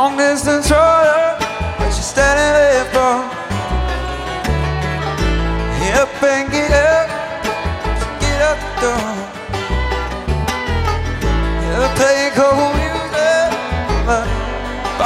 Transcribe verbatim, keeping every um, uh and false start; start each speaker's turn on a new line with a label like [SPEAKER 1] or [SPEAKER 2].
[SPEAKER 1] long distance runner that you're standing there for. Up and get up.